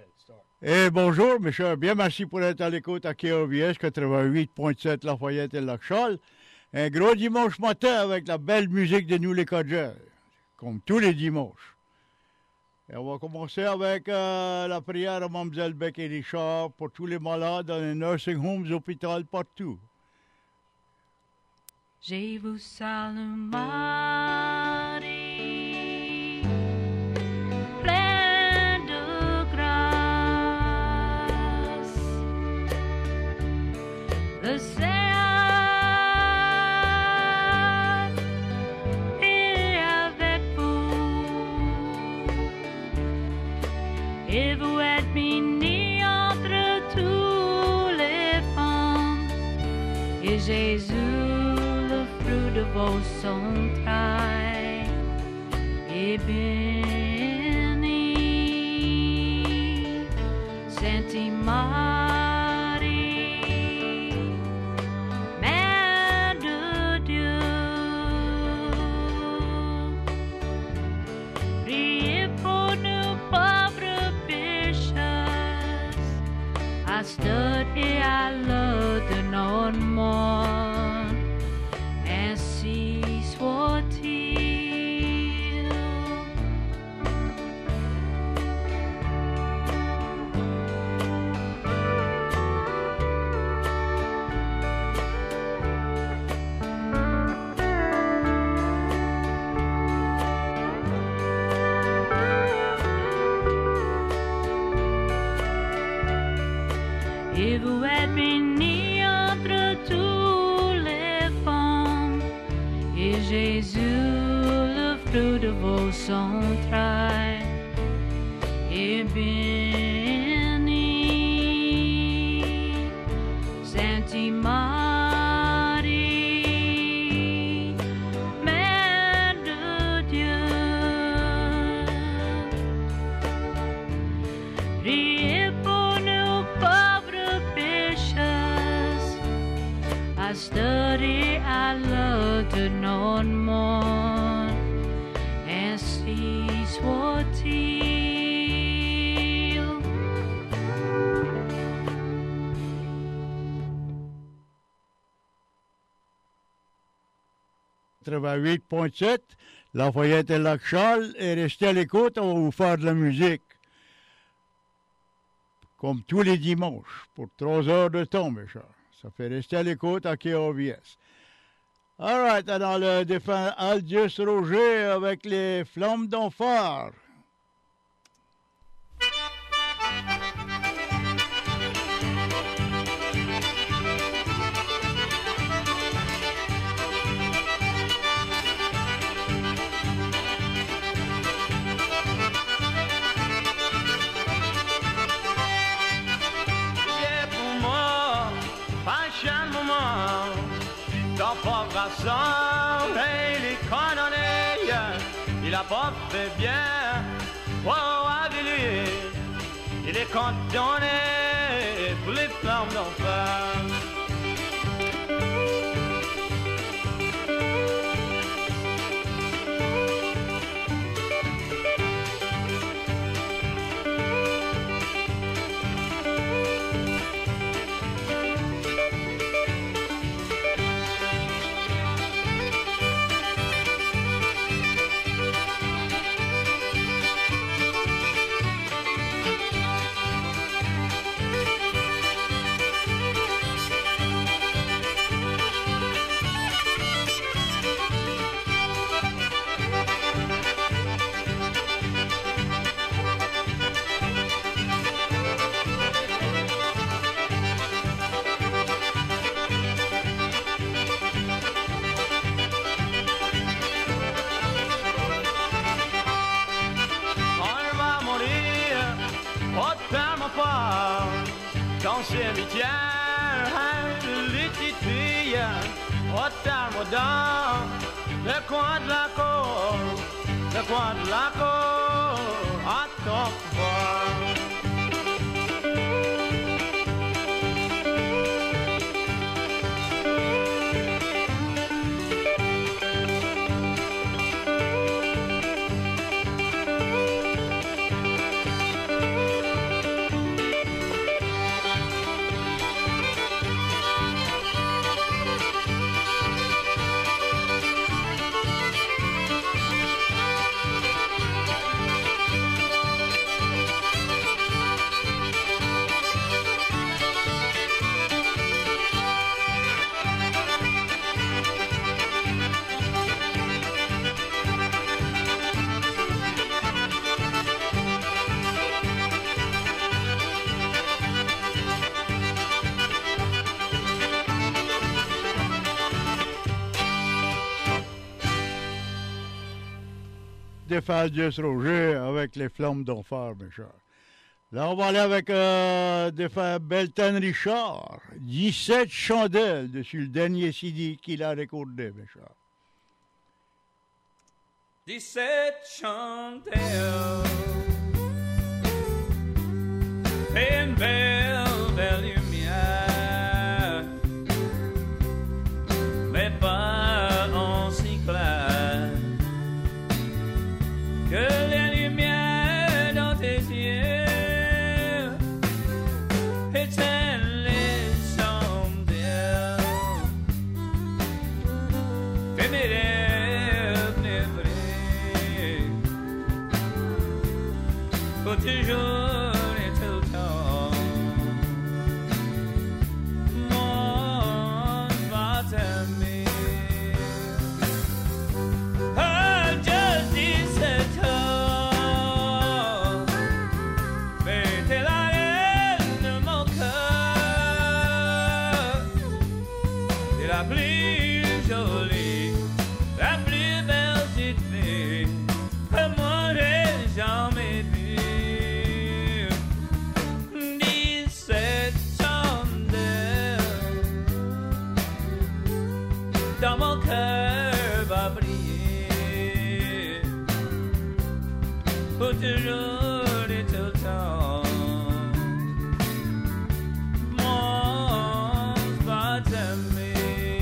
Et bonjour, mes chers. Bien, merci pour être à l'écoute à KOVS 88.7 Lafayette et Lac-Charles. Un gros dimanche matin avec la belle musique de nous les Codgers, comme tous les dimanches. Et on va commencer avec la prière à Mme Beck et Richard pour tous les malades dans les nursing homes, hôpitaux, partout. Je vous salue Marie, pleine de grâce. Le Seigneur est avec vous et vous êtes bénie entre toutes les femmes et Jésus, de vos entrailles est béni. Sainte Marie, Mère de Dieu, priez pour nous pauvres pécheurs, à cette heure et à l'heure de notre mort. Ainsi soit-il. Et vous êtes bénis entre tous les femmes, et Jésus, le fruit de vos entrailles, est béni. Sainte Marie, Mère de Dieu, priez pour nous pauvres pécheurs, à cette heure et à l'heure de notre mort. Ainsi soit-il. 88.7, Lafayette et Lac-Charles, et restez à l'écoute, on va vous faire de la musique. Comme tous les dimanches, pour 3 heures de temps, mes chers. Ça fait rester à l'écoute à KOVS. All right, alors le défunt Aldius Roger avec les Flammes d'Enfer. Et les condamnés, il a pas fait bien, oh, Avilé, il est condamné pour les flammes d'enfer. Dans le cimetière, les petites filles, au thermodin, le coin de la cour, à ton pouvoir. Stéphane Dieu Roger avec les flammes d'enfer, mes chers. Là, on va aller avec Belton Richard, 17 chandelles dessus le dernier CD qu'il a recordé, mes chers. 17 chandelles, et une belle, belle lumière, mais pas aussi claire que les lumières dans tes yeux, éteignent les chandelles, fais mes rêves navrés, pour toujours. Toujours et tout le temps, moi, pas t'aimer.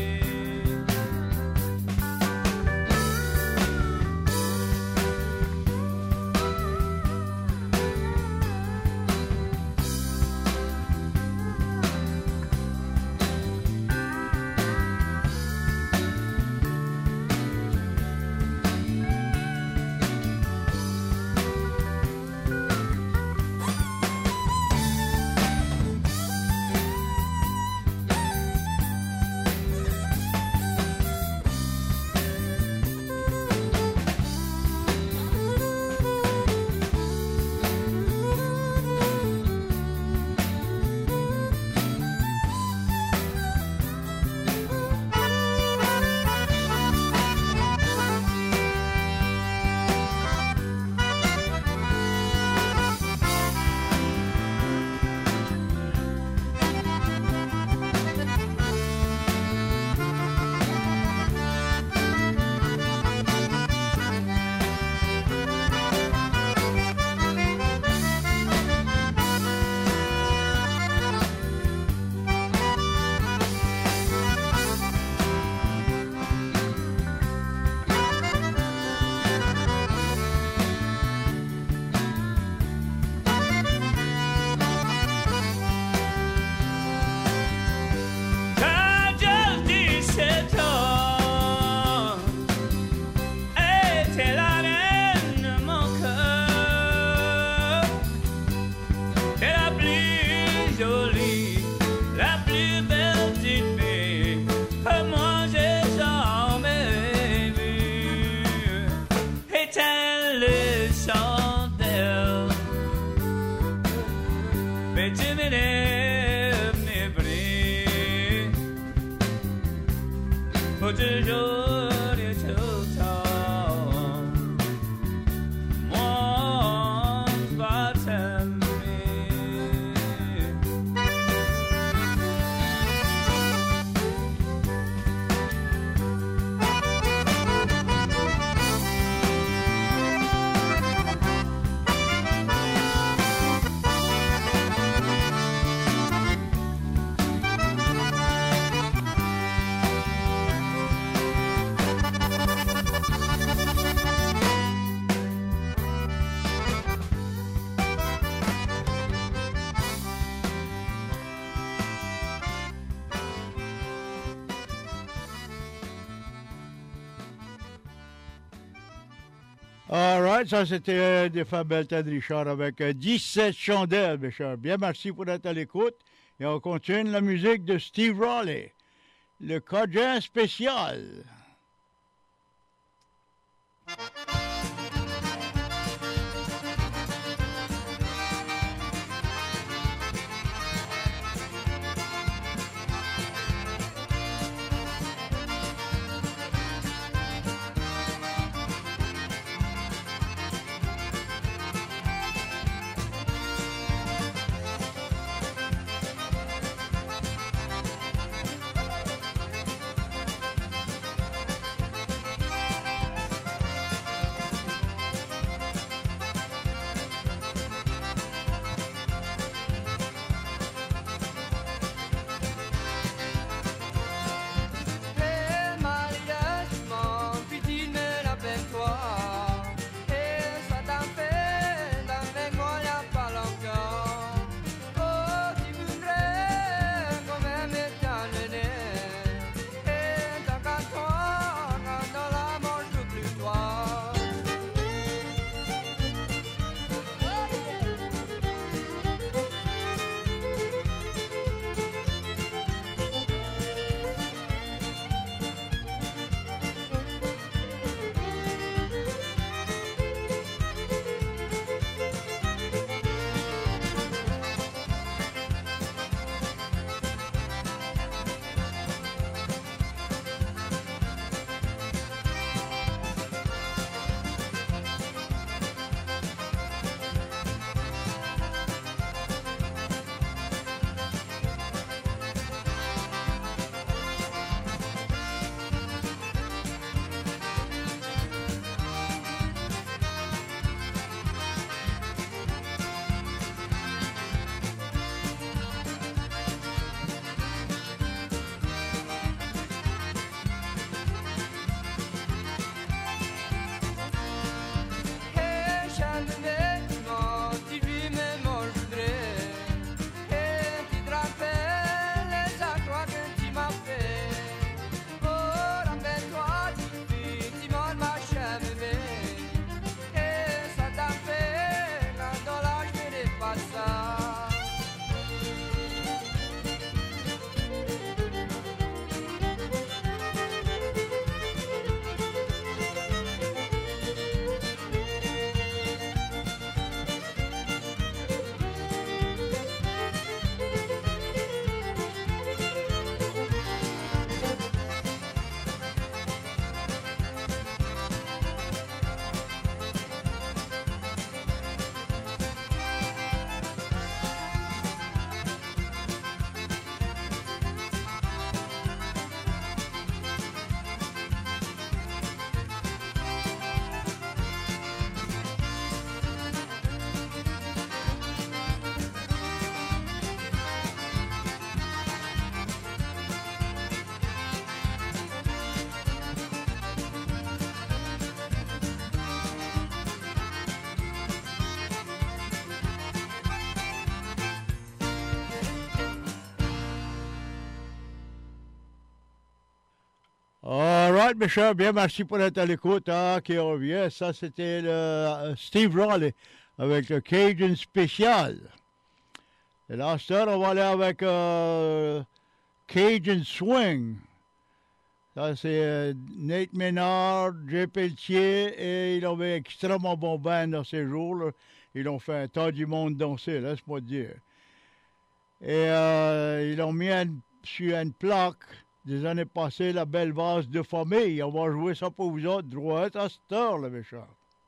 All right, ça c'était des Belton Richard avec 17 chandelles, mes chers. Bien, merci pour être à l'écoute. Et on continue la musique de Steve Raleigh, le Cajun spécial. All right, mes chers, bien, merci pour être à l'écoute. Ah, qui revient. Ça, c'était le Steve Raleigh avec le Cajun spécial. Et là, on va aller avec Cajun Swing. Ça, c'est Nate Ménard, Jay Pelletier, et ils avaient extrêmement bon band dans ces jours-là. Ils ont fait un tas du monde danser, laisse-moi te dire. Et ils l'ont mis sur une plaque des années passées, la belle vase de famille. On va jouer ça pour vous autres, droit à cette heure, le méchant.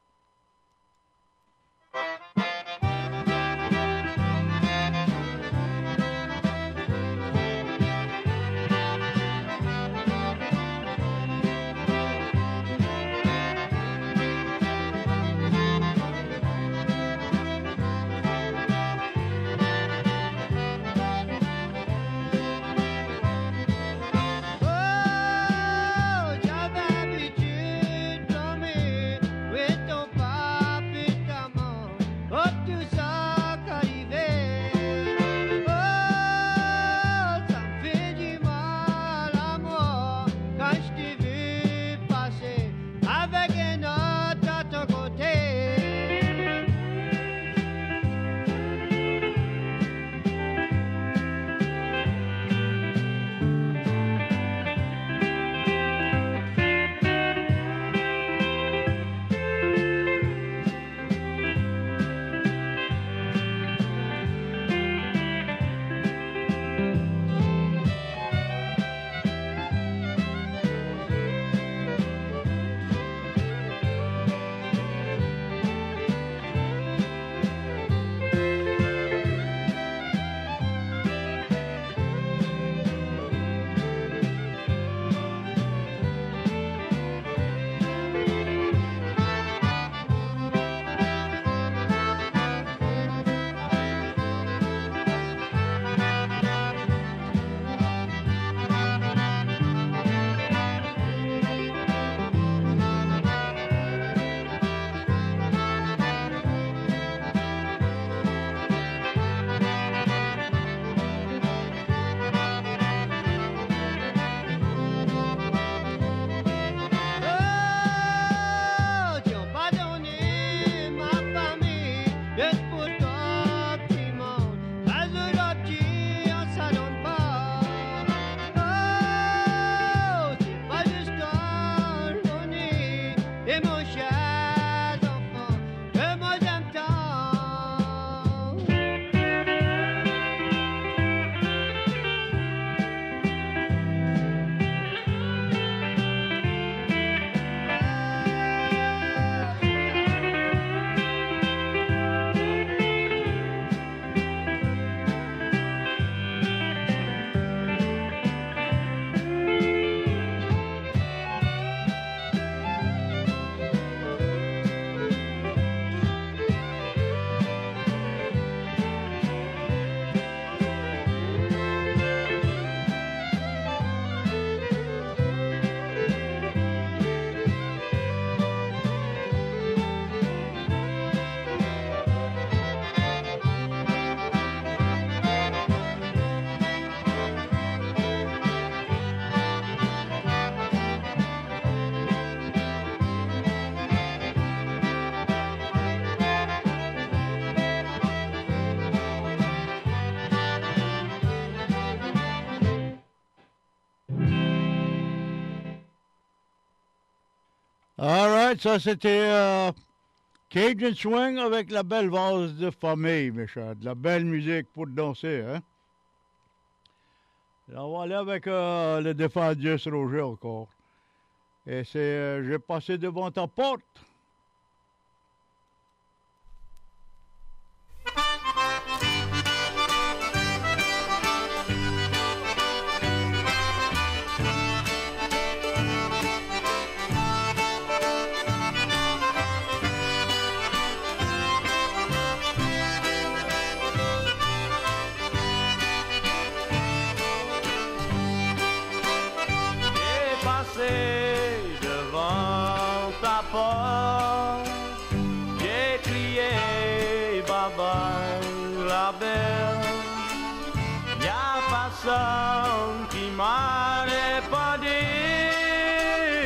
All right, ça c'était Cajun Swing avec la belle vase de famille, mes chers. De la belle musique pour danser, hein? Là, on va aller avec le défendu Roger encore. Et c'est J'ai passé devant ta porte. J'ai crié bye-bye la belle. Y'a personne qui m'a répondu.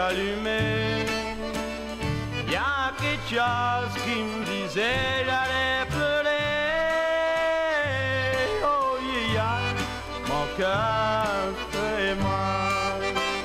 allumé. Y a quelque chose qui me disait j'allais pleurer. Oh yeah, mon cœur fait mal.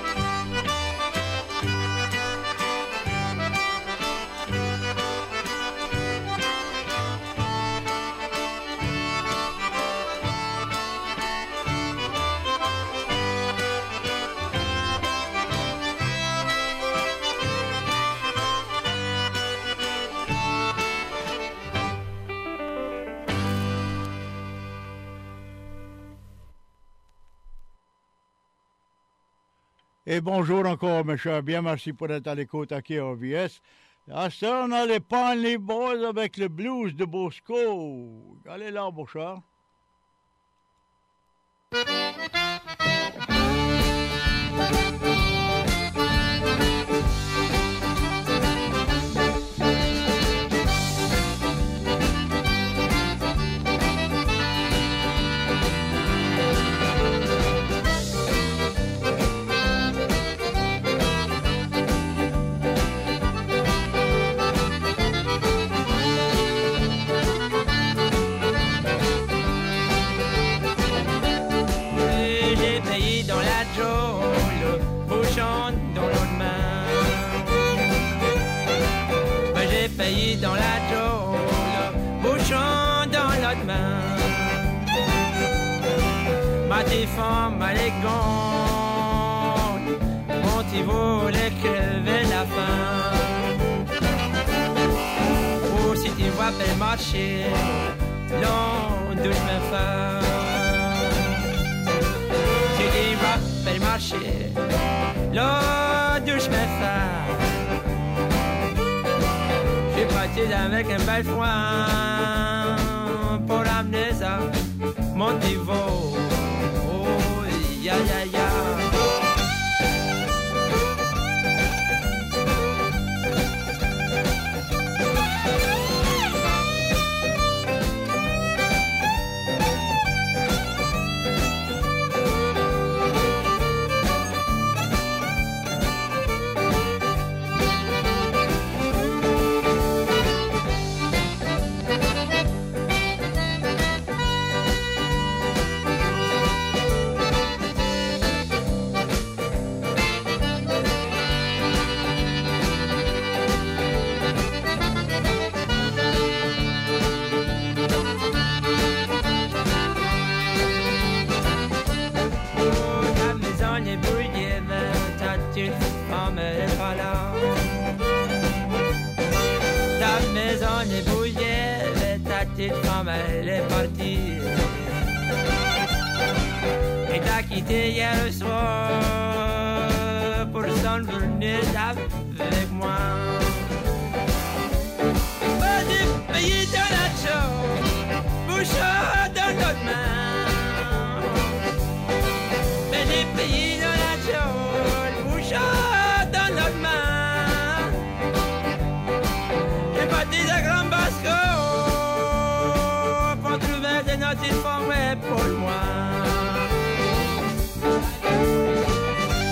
Et bonjour encore, mes chers. Bien, merci pour être à l'écoute à KRVS. À ça, on a les Pony Boys avec le blues de Bosco. Allez là, mon cher. Dans la geôle, bouchon dans l'autre main. Ma petite femme élégante, mon petit voulait crever la faim. Ou si tu vois belle marcher, long d'où je me fais. Si tu vois belle marcher, long d'où je me fais. Avec un bel foin pour amener ça, mon niveau. Oh, ya, ya, ya. Petite femme, elle est partie. Et t'as quitté hier soir pour s'en venir avec moi. Pas du pays de la chose, bouchon dans notre main. Mais du pays de la chose, bouchon dans notre main. J'ai parti de Grand Basco. Notre forme pour moi.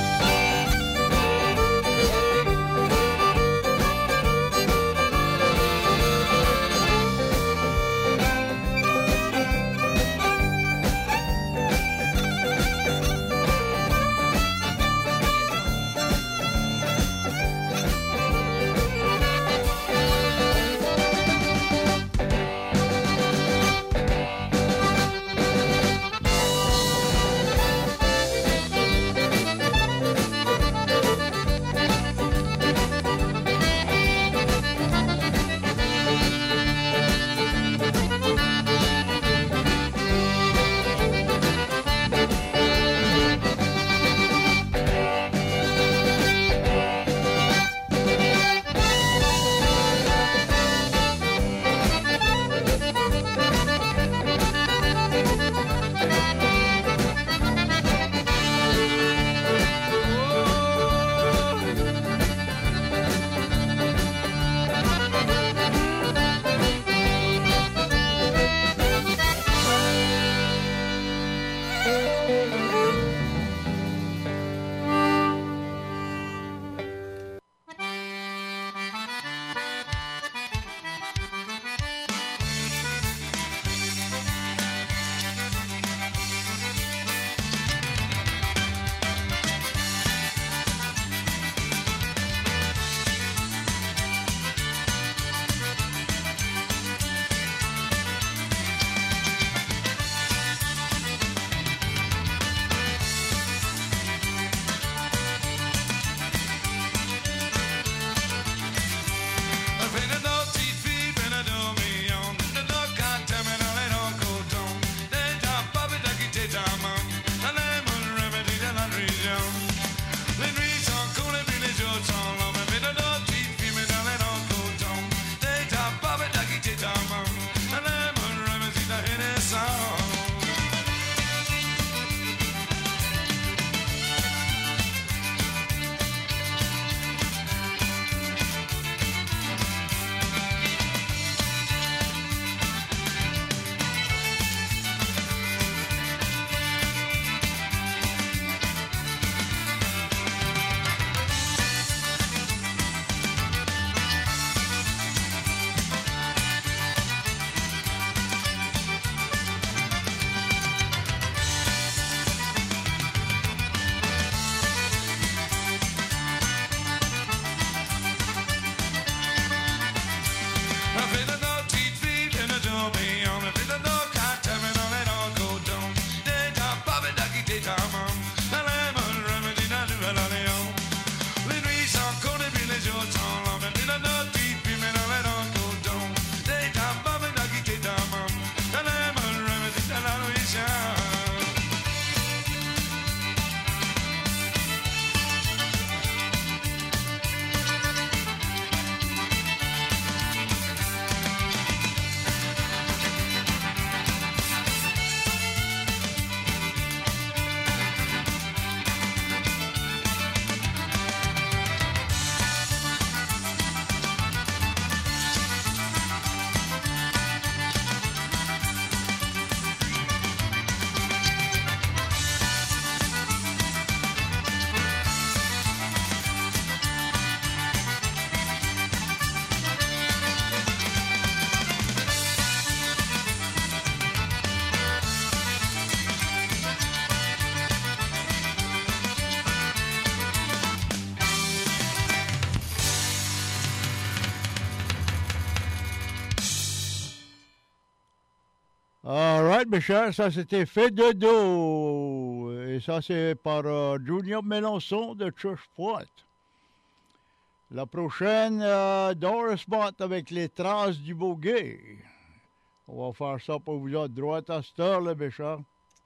right, mes chers, ça c'était fait de dos. Et ça c'est par Junior Mélenchon de Church Point. La prochaine, Doris Mott avec les traces du Boguet. On va faire ça pour vous autres droite à cette heure, là, mes chers.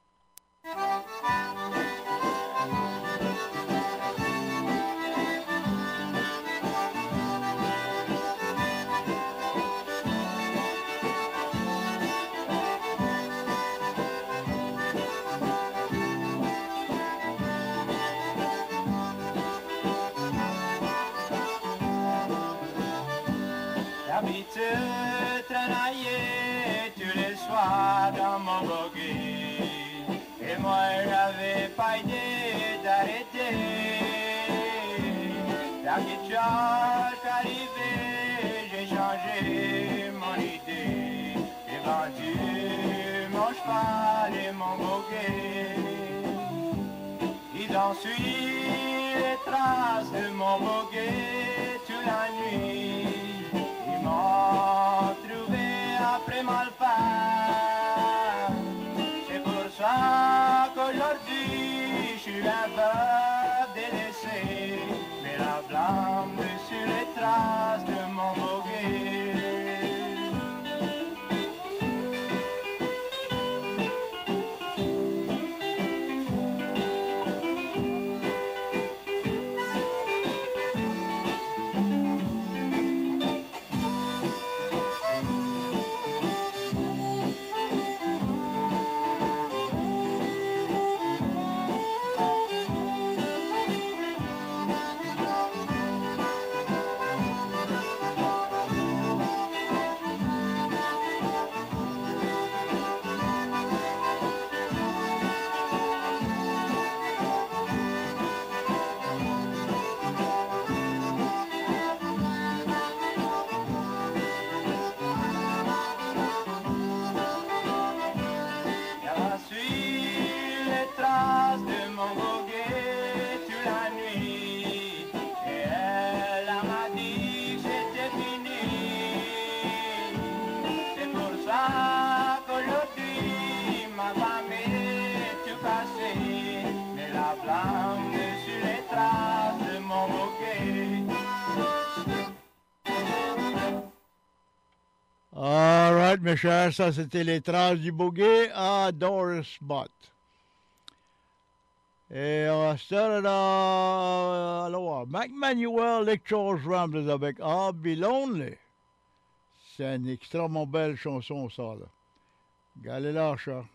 D'habitude, travailler tous les soirs dans mon buggy. Et moi, j'avais pas idée d'arrêter. La petite chose arrivée, j'ai changé mon idée. J'ai vendu mon cheval et mon buggy. Il en suit les traces de mon buggy toute la nuit. M'ont trouvé après mal fait. C'est pour ça qu'aujourd'hui je suis un veuve délaissé. Mais la blâme sur les traces de mon boguet. All right, mes chers, ça c'était les traces du Boguet à Doris Mott. Et on va se faire là, alors, McManuel, les Charles Ramblers avec I'll Be Lonely. C'est une extrêmement belle chanson, ça, là. Galez là, chat.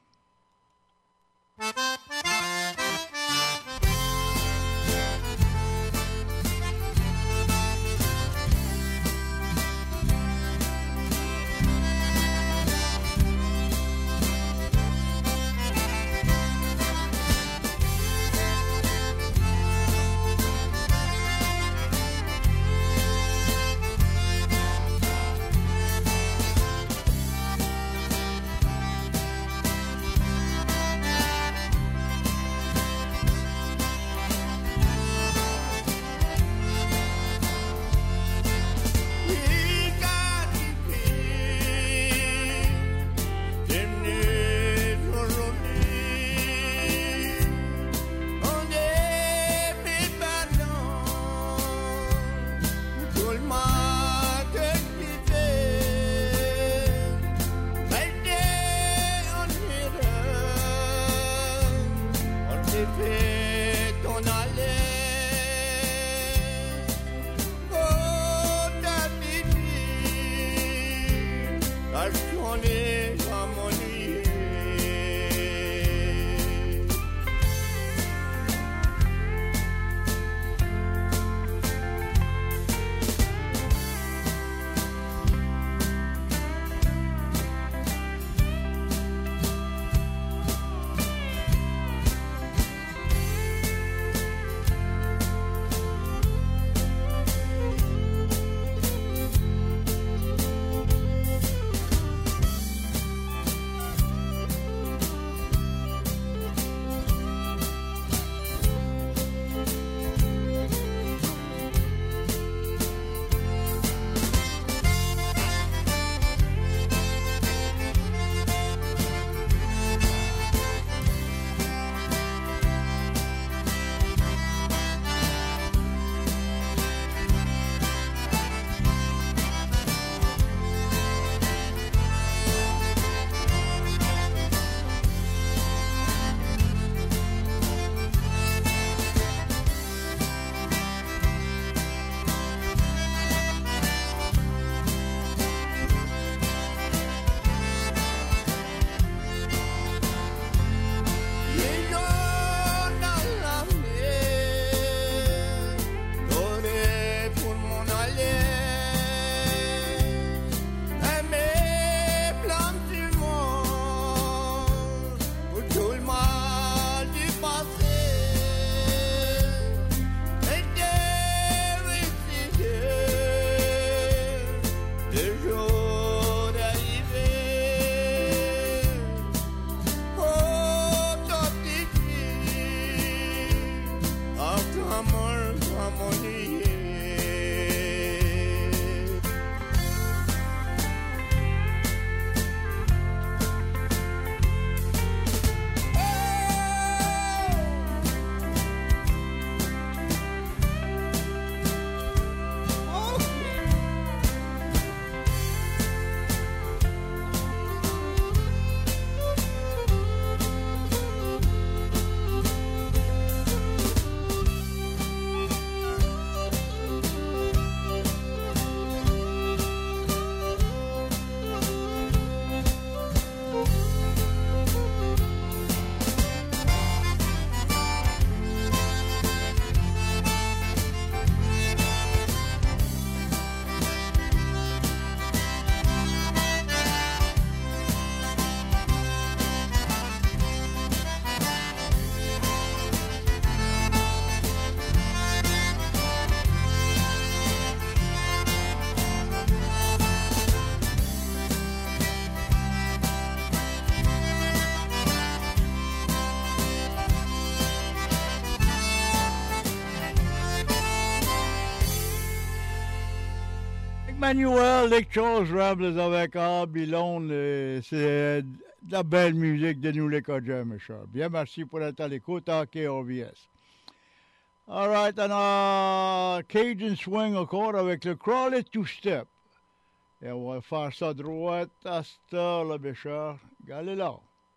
Manuel, Lake Charles Ramblers avec Babylone, c'est de la belle musique de nous les Codgers, mes chers. Bien, merci pour être à l'écoute à KRVS. All right, on a Cajun Swing encore avec le Crawler Two Step. Et on va faire ça droite à cette heure-là, mes chers. Regardez là.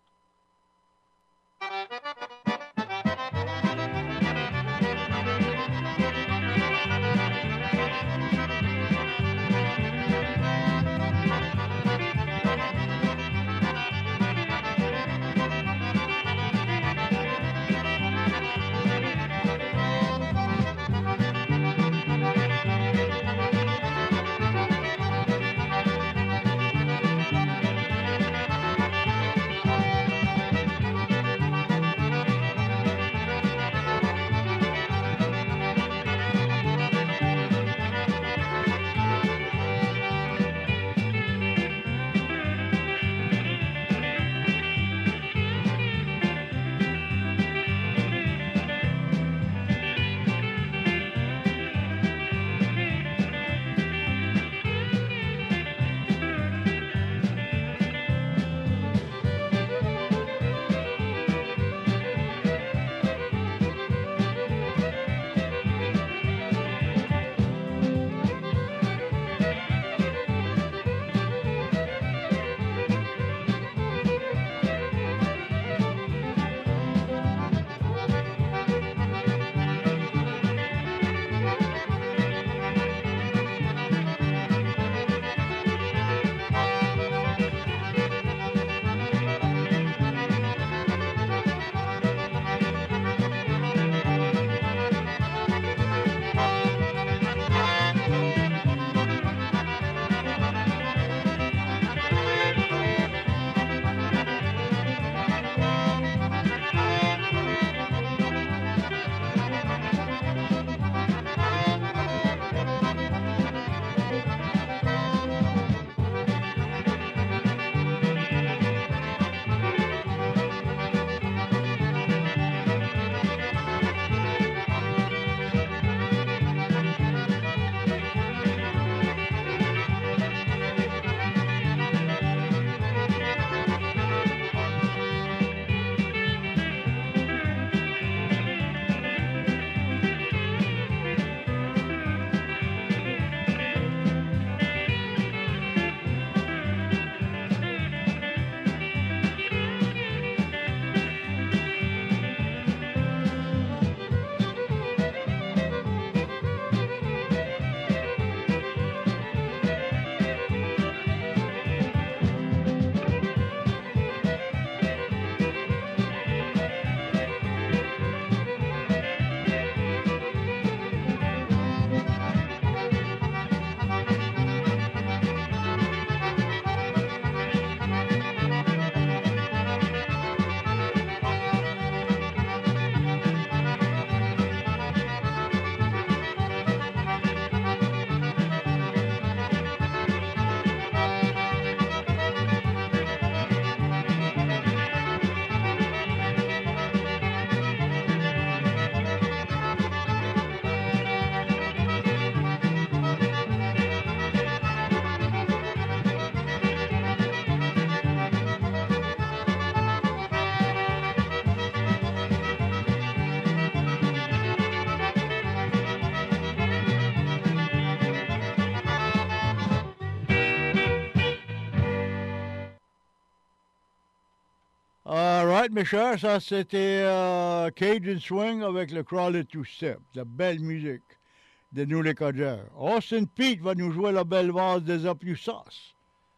All right, mes chers, ça c'était Cajun Swing avec le Crawler Two Step, la belle musique de nous les Codgers. Austin Pete va nous jouer la belle vase des Aplusas.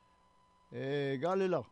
Et regardez là.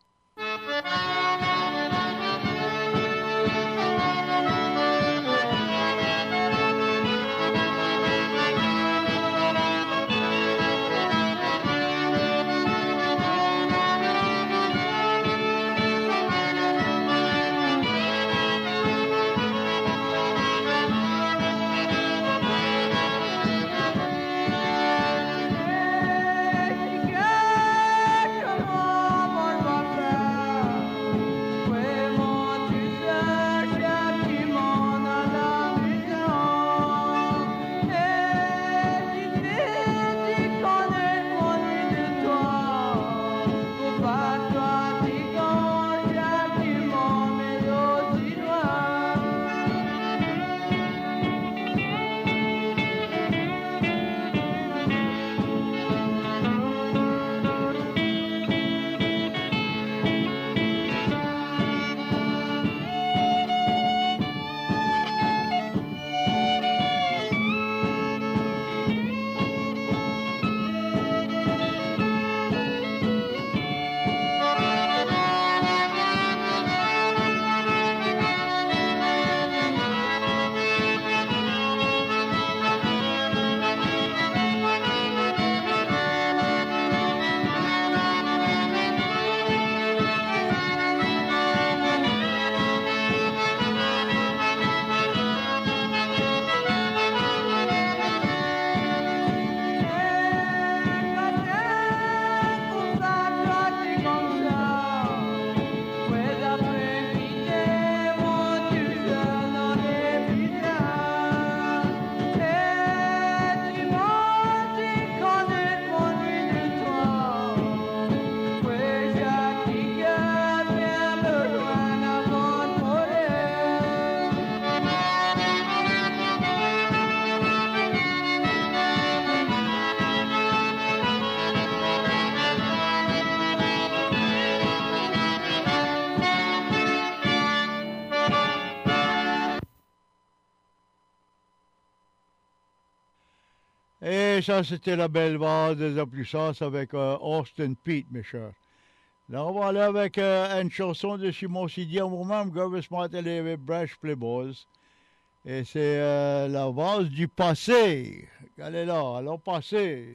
Et ça, c'était la belle vase des Appuissance avec Austin Pete, mes chers. Là, on va aller avec une chanson de Simon Sidian, moi-même, Gervais Martel et Brash Playboys. Et c'est la vase du passé. Elle est là, alors passé.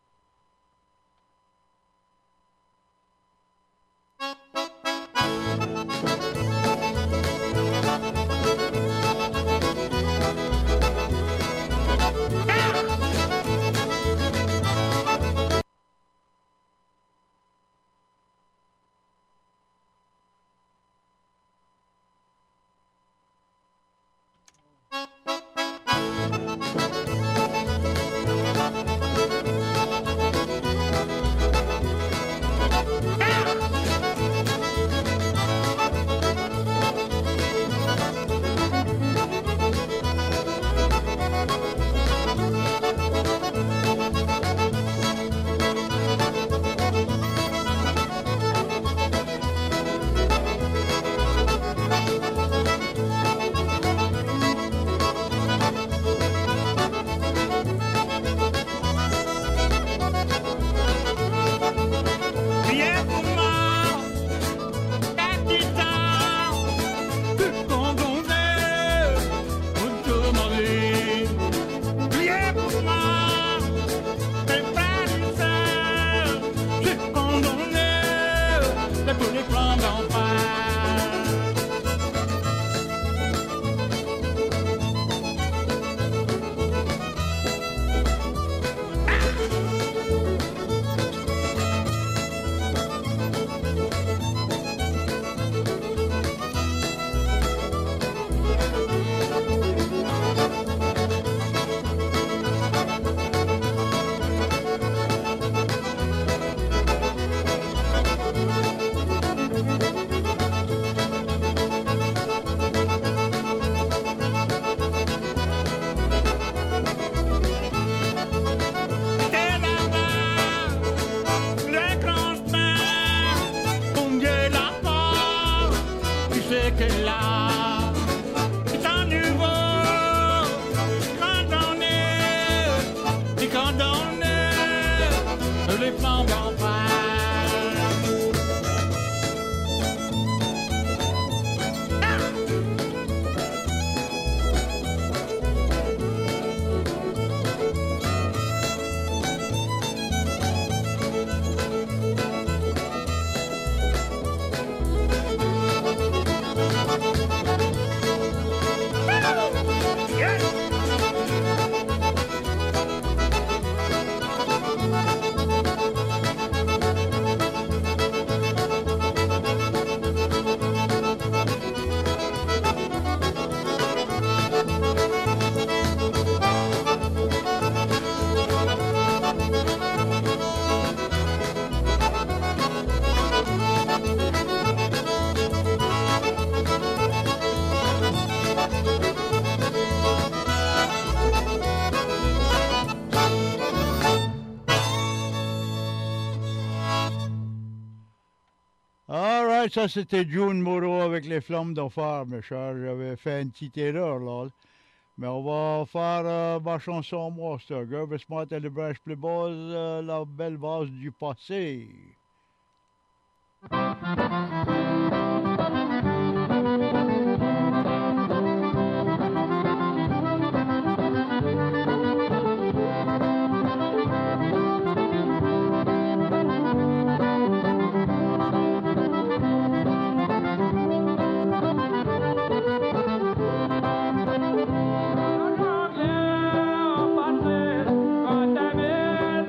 Ça, c'était June Moreau avec les Flammes d'Enfer, mes chers. J'avais fait une petite erreur, là. Mais on va faire ma chanson, moi, c'est Gervais Martel et Brash Playboys, la belle vase du passé.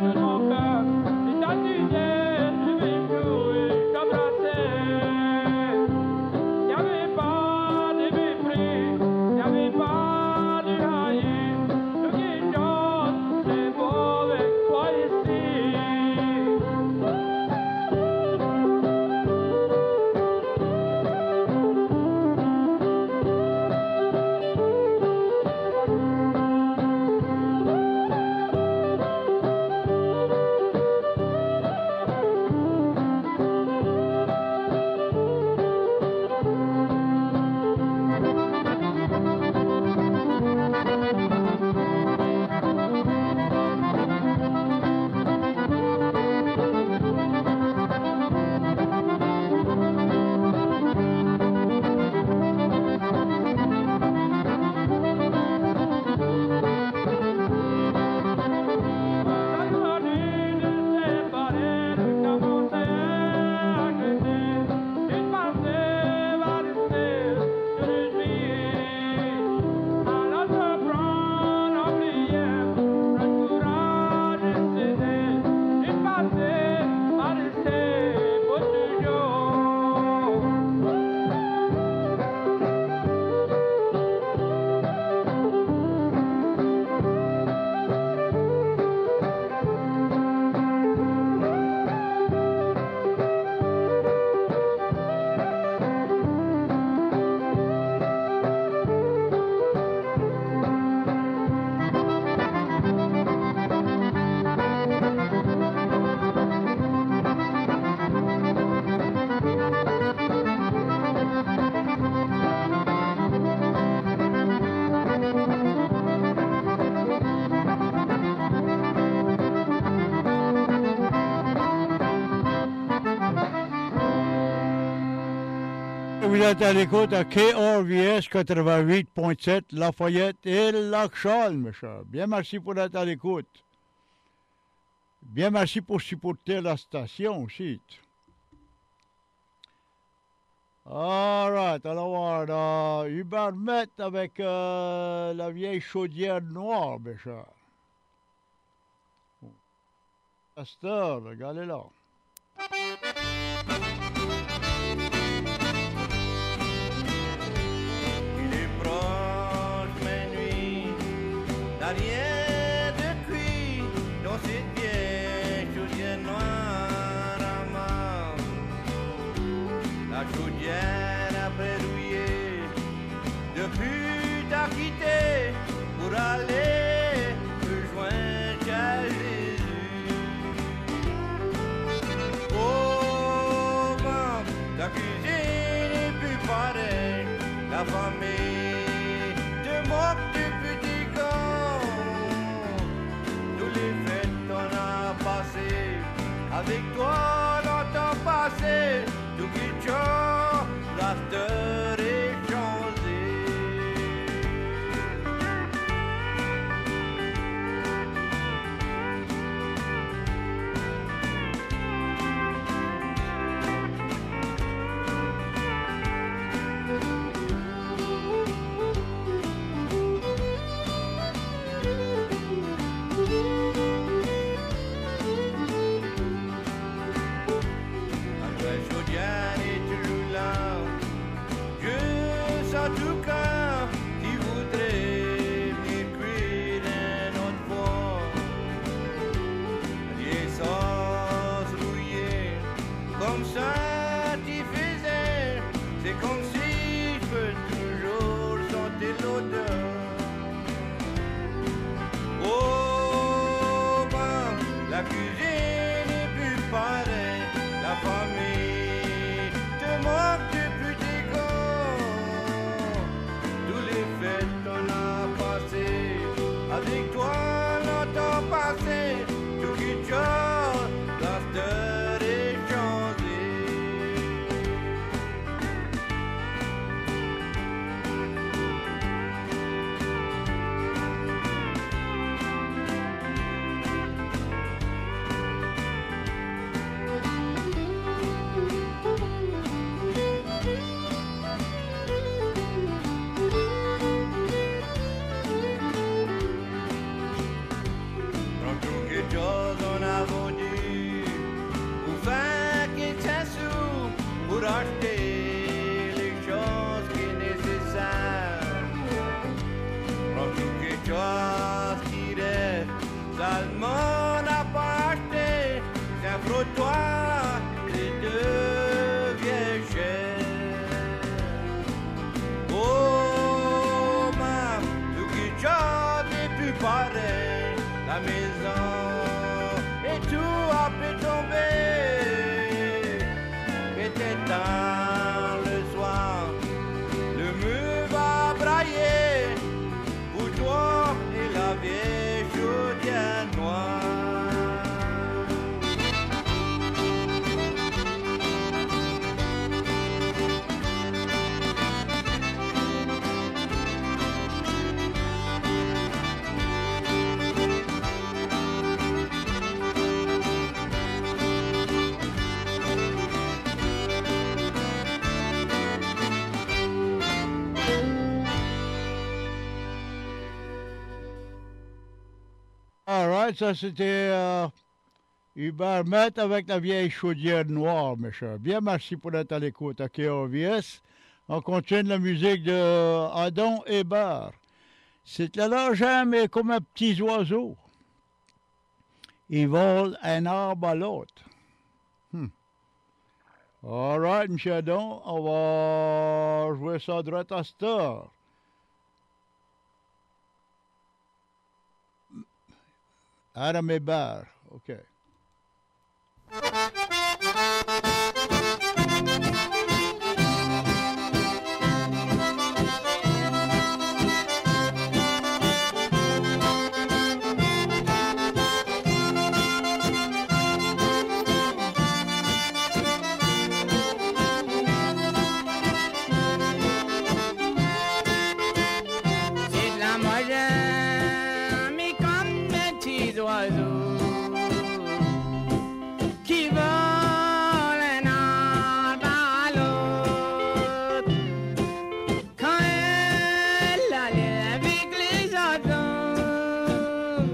Thank you. vous êtes à l'écoute à KRVS 88.7 Lafayette et Lac-Charles, mes chers. Bien merci pour être à l'écoute. Bien merci pour supporter la station aussi. All right, alors on va Hubert Met avec la vieille chaudière noire, mes chers. Pasteur, regardez là. Il est proche minuit, n'a rien de cuit dans cette vieille chaudière noire à mort. La chaudière a bredouillé, depuis t'a quitté pour aller rejoindre à Jésus. Oh, maman, ta cuisine est plus pareille, la famille te moque du petit gars. Tous les fêtes qu'on a passées, avec toi longtemps passé, tout qui t'a la terre est changée. En tout cas, qui voudrait m'écrire un autre fois, l'essence rouillée, comme ça tu faisais, c'est comme si je peux toujours sentir l'odeur. Oh, ben, la cuisine est plus pareille, la famille te manque du petit gars. Avec toi, longtemps passé, tout qui chante, la terre est changée. Pour acheter les choses qui sont nécessaires. Prends toutes les choses qui restent, seulement n'a pas acheté. C'est un frottoir, les devient cher. Oh, ma, tout qui chose n'est plus pareil. La maison et tout a pu tomber. Tard le soir, le mur va brailler pour toi et la vieille chaudière noire. All right, ça c'était Hubert Met avec la vieille chaudière noire, mes chers. Bien merci pour être à l'écoute à KRVS. On continue la musique de Adam Hébert. C'est là, j'aime comme un petit oiseau. Il vole un arbre à l'autre. All right, M. Adam, on va jouer ça droit à cette heure. Adam Hébert, OK. oiseaux qui volent d'un bas à l'autre. Quand elle allait avec les autres,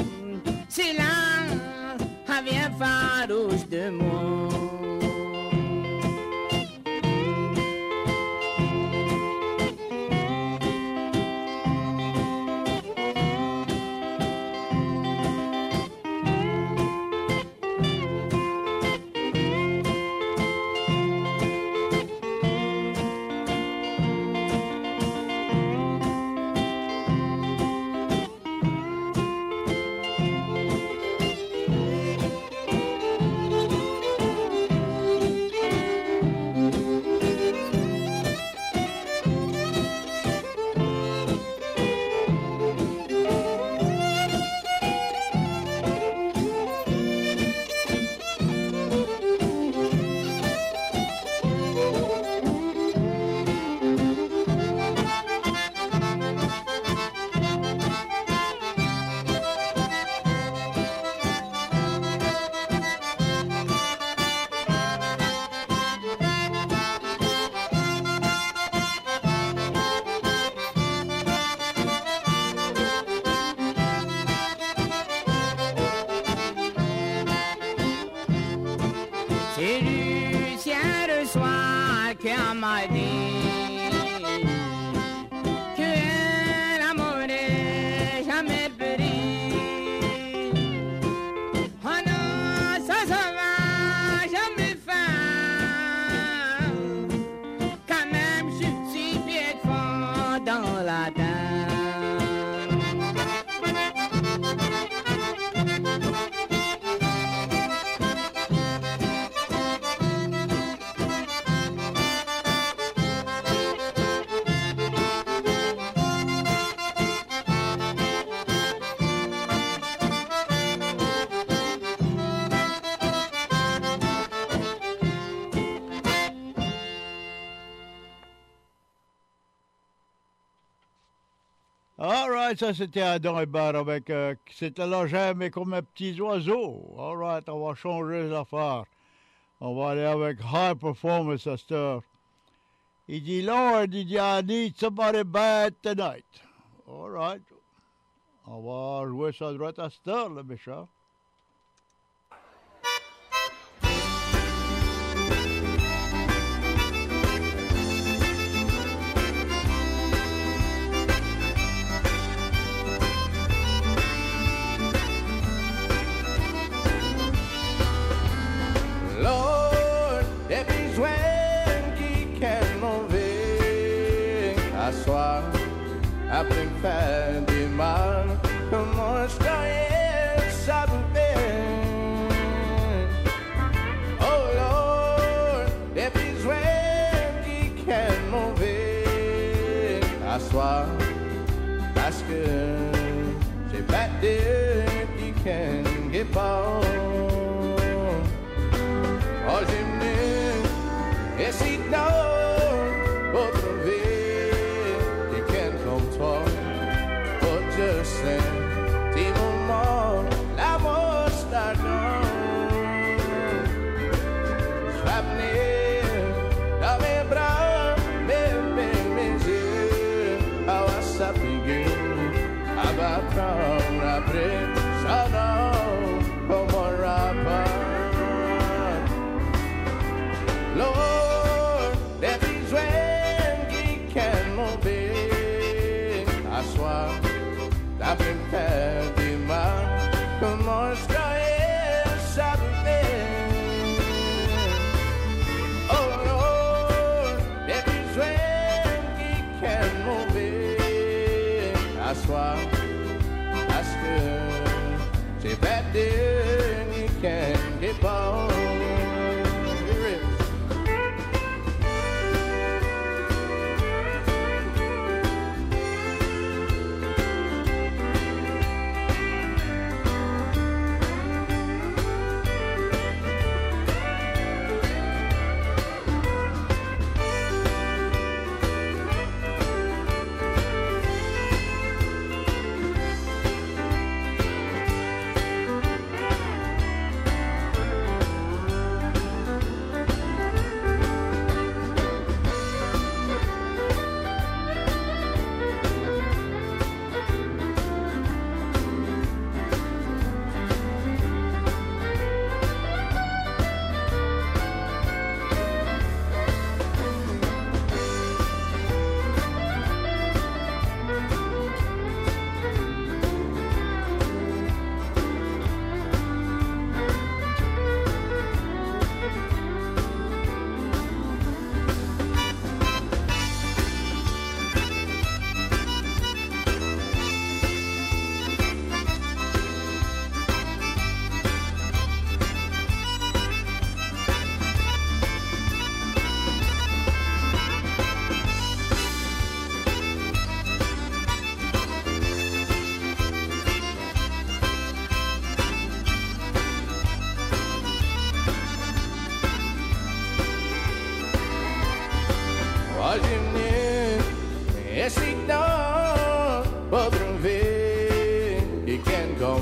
silence avait farouche de moi. C'est Lucien le soir qui m'a dit que l'amour n'est jamais pris. Oh non, ça va jamais faire. Quand même, je suis pied de fond dans la dame. All right, ça c'était Adam et Bar avec c'était là j'aime comme un petit oiseau. All right, on va changer les affaires. On va aller avec High Performance à cette heure. Il dit Lord, il dit I need somebody bad tonight. All right. On va jouer ça droite à cette heure, le méchant. Lord, des besoins qui can m'enlever à soir, après faire du mal, comment je croyais ça pouvait. Oh Lord, des besoins qui can m'enlever à soir, parce que j'ai pas de qui can get by. Oh, j'ai venu essayer pour trouver des cannes comme toi. Pour juste un petit moment, l'amour stagnant. Je vais venir dans mes bras, mes yeux, à voir sa figure, à prendre après ça non, comme un rapport. Lord, des besoins qui can m'enlever à soir, d'après faire du mal, comment je